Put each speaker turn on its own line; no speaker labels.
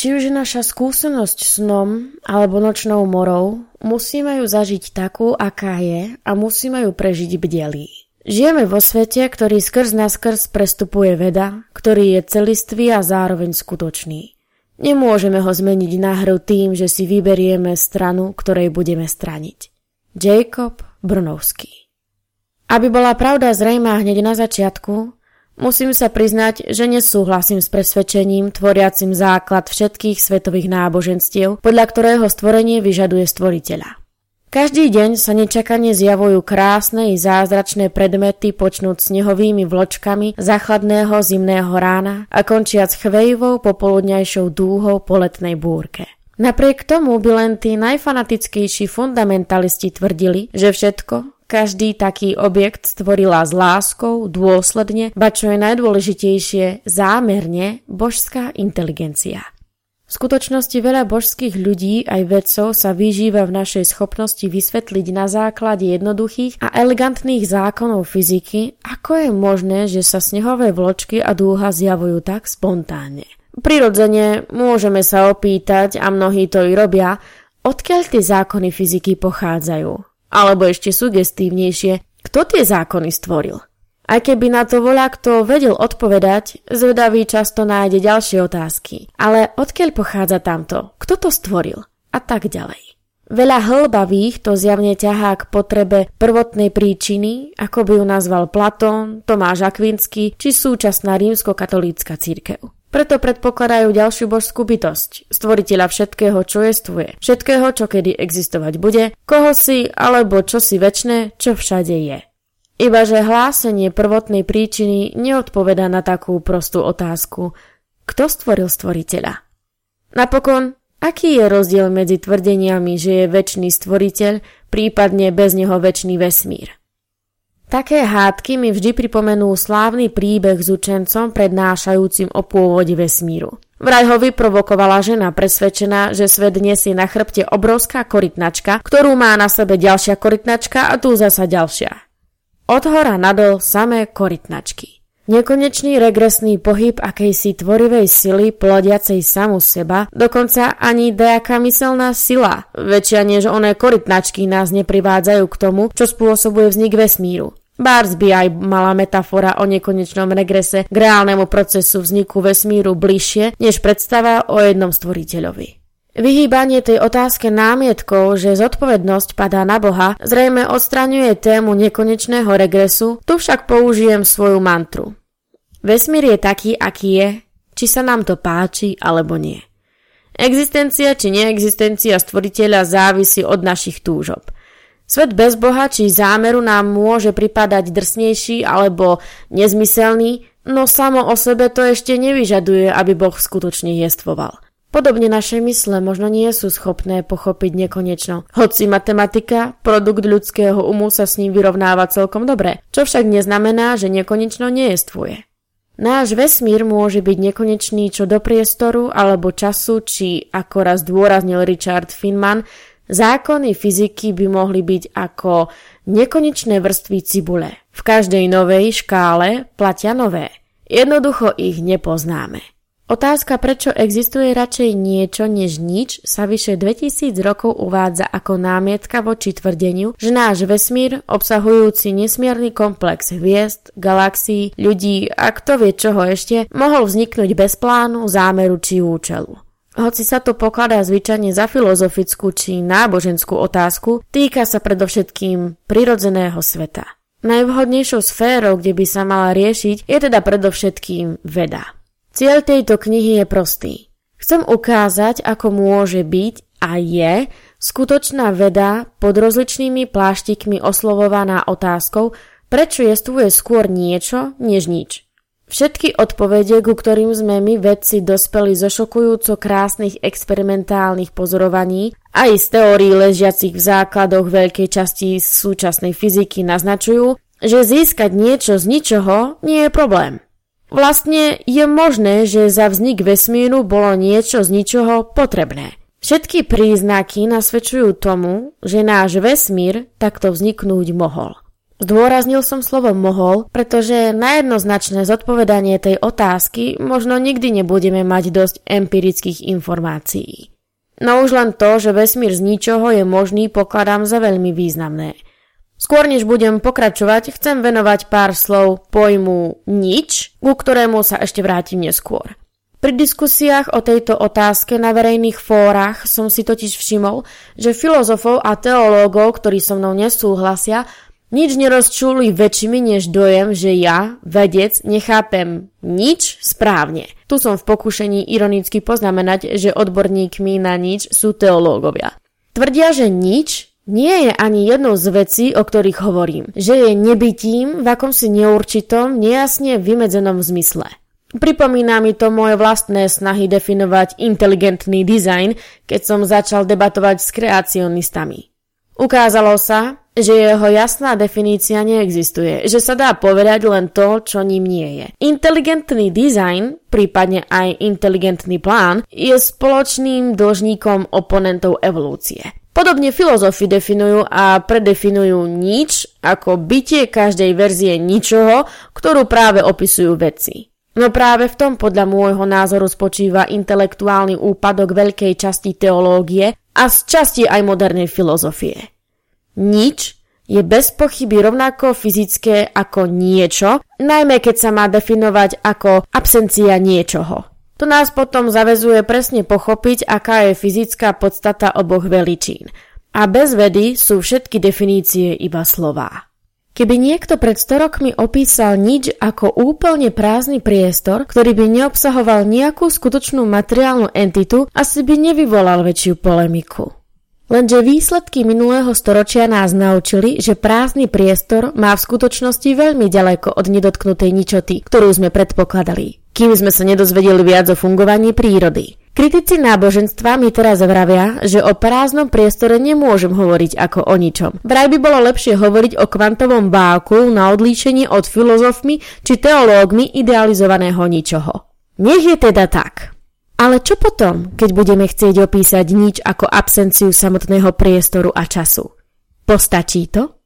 Či už je naša skúsenosť snom alebo nočnou morou, musíme ju zažiť takú, aká je a musíme ju prežiť bdelí. Žijeme vo svete, ktorý skrz naskrz prestupuje veda, ktorý je celistvý a zároveň skutočný. Nemôžeme ho zmeniť na hru tým, že si vyberieme stranu, ktorej budeme straniť. Jacob Brnovský. Aby bola pravda zrejmá hneď na začiatku, musím sa priznať, že nesúhlasím s presvedčením tvoriacim základ všetkých svetových náboženstiev, podľa ktorého stvorenie vyžaduje stvoriteľa. Každý deň sa nečakane zjavujú krásne i zázračné predmety počnúť snehovými vločkami záchladného zimného rána a končiac chvejivou popoludňajšou dúhou po letnej búrke. Napriek tomu by len tí najfanatickejší fundamentalisti tvrdili, že všetko, každý taký objekt stvorila s láskou, dôsledne, ba čo je najdôležitejšie, zámerne božská inteligencia. V skutočnosti veľa božských ľudí aj vedcov sa vyžíva v našej schopnosti vysvetliť na základe jednoduchých a elegantných zákonov fyziky, ako je možné, že sa snehové vločky a dúha zjavujú tak spontánne. Prirodzene môžeme sa opýtať, a mnohí to i robia, odkiaľ tie zákony fyziky pochádzajú. Alebo ešte sugestívnejšie, kto tie zákony stvoril. Aj keby na to voľakto vedel odpovedať, zvedavý často nájde ďalšie otázky. Ale odkiaľ pochádza tamto? Kto to stvoril? A tak ďalej. Veľa hlbavých to zjavne ťahá k potrebe prvotnej príčiny, ako by ju nazval Platón, Tomáš Akvinský či súčasná rímskokatolícka cirkev. Preto predpokladajú ďalšiu božskú bytosť, stvoriteľa všetkého, čo jestvuje, všetkého, čo kedy existovať bude, koho si alebo čo si večné, čo všade je. Ibaže hlásenie prvotnej príčiny neodpovedá na takú prostú otázku, kto stvoril stvoriteľa. Napokon, aký je rozdiel medzi tvrdeniami, že je večný stvoriteľ, prípadne bez neho večný vesmír? Také hádky mi vždy pripomenú slávny príbeh s učencom prednášajúcim o pôvode vesmíru. Vraj ho vyprovokovala žena presvedčená, že svet nesie na chrbte obrovská korytnačka, ktorú má na sebe ďalšia korytnačka a tu zasa ďalšia. Odhora nadol samé korytnačky. Nekonečný regresný pohyb akejsi tvorivej sily plodiacej samu seba, dokonca ani nejaká myselná sila, väčšia než oné korytnačky nás neprivádzajú k tomu, čo spôsobuje vznik vesmíru. Bárs by aj mala metafora o nekonečnom regrese k reálnemu procesu vzniku vesmíru bližšie, než predstava o jednom stvoriteľovi. Vyhýbanie tej otázke námietkou, že zodpovednosť padá na Boha, zrejme odstraňuje tému nekonečného regresu, tu však použijem svoju mantru. Vesmír je taký, aký je, či sa nám to páči alebo nie. Existencia či neexistencia stvoriteľa závisí od našich túžob. Svet bez Boha či zámeru nám môže pripadať drsnejší alebo nezmyselný, no samo o sebe to ešte nevyžaduje, aby Boh skutočne jestvoval. Podobne naše mysle možno nie sú schopné pochopiť nekonečno, hoci matematika, produkt ľudského umu, sa s ním vyrovnáva celkom dobre, čo však neznamená, že nekonečno nejestvuje. Náš vesmír môže byť nekonečný čo do priestoru alebo času, či, ako raz zdôraznil Richard Feynman, zákony fyziky by mohli byť ako nekonečné vrstvy cibule. V každej novej škále platia nové. Jednoducho ich nepoznáme. Otázka, prečo existuje radšej niečo než nič, sa vyše 2000 rokov uvádza ako námietka voči tvrdeniu, že náš vesmír, obsahujúci nesmierny komplex hviezd, galaxií, ľudí a kto vie čoho ešte, mohol vzniknúť bez plánu, zámeru či účelu. Hoci sa to pokladá zvyčajne za filozofickú či náboženskú otázku, týka sa predovšetkým prirodzeného sveta. Najvhodnejšou sférou, kde by sa mala riešiť, je teda predovšetkým veda. Cieľ tejto knihy je prostý. Chcem ukázať, ako môže byť a je skutočná veda pod rozličnými pláštikmi oslovovaná otázkou, prečo jestvuje skôr niečo než nič. Všetky odpovede, ku ktorým sme my vedci dospeli zo šokujúco krásnych experimentálnych pozorovaní, aj z teórií ležiacich v základoch veľkej časti súčasnej fyziky naznačujú, že získať niečo z ničoho nie je problém. Vlastne je možné, že za vznik vesmíru bolo niečo z ničoho potrebné. Všetky príznaky nasvedčujú tomu, že náš vesmír takto vzniknúť mohol. Zdôraznil som slovo mohol, pretože na jednoznačné zodpovedanie tej otázky možno nikdy nebudeme mať dosť empirických informácií. No už len to, že vesmír z ničoho je možný, pokladám za veľmi významné. Skôr než budem pokračovať, chcem venovať pár slov pojmu nič, ku ktorému sa ešte vrátim neskôr. Pri diskusiách o tejto otázke na verejných fórach som si totiž všimol, že filozofov a teológov, ktorí so mnou nesúhlasia, nič nerozčúli väčšími než dojem, že ja, vedec, nechápem nič správne. Tu som v pokušení ironicky poznamenať, že odborníkmi na nič sú teológovia. Tvrdia, že nič nie je ani jednou z vecí, o ktorých hovorím, že je nebytím v akomsi neurčitom, nejasne vymedzenom zmysle. Pripomína mi to moje vlastné snahy definovať inteligentný dizajn, keď som začal debatovať s kreacionistami. Ukázalo sa, že jeho jasná definícia neexistuje, že sa dá povedať len to, čo ním nie je. Inteligentný dizajn, prípadne aj inteligentný plán, je spoločným dlžníkom oponentov evolúcie. Podobne filozofi definujú a predefinujú nič ako bytie každej verzie ničoho, ktorú práve opisujú vedci. No práve v tom podľa môjho názoru spočíva intelektuálny úpadok veľkej časti teológie a z časti aj modernej filozofie. Nič je bez pochyby rovnako fyzické ako niečo, najmä keď sa má definovať ako absencia niečoho. To nás potom zaväzuje presne pochopiť, aká je fyzická podstata oboch veličín. A bez vedy sú všetky definície iba slová. Keby niekto pred 100 rokmi opísal nič ako úplne prázdny priestor, ktorý by neobsahoval nejakú skutočnú materiálnu entitu, asi by nevyvolal väčšiu polemiku. Lenže výsledky minulého storočia nás naučili, že prázdny priestor má v skutočnosti veľmi ďaleko od nedotknutej ničoty, ktorú sme predpokladali, kým sme sa nedozvedeli viac o fungovaní prírody. Kritici náboženstva mi teraz vravia, že o prázdnom priestore nemôžem hovoriť ako o ničom. Vraj by bolo lepšie hovoriť o kvantovom váku na odlíšenie od filozofmi či teológmi idealizovaného ničoho. Nech je teda tak. Ale čo potom, keď budeme chcieť opísať nič ako absenciu samotného priestoru a času? Postačí to?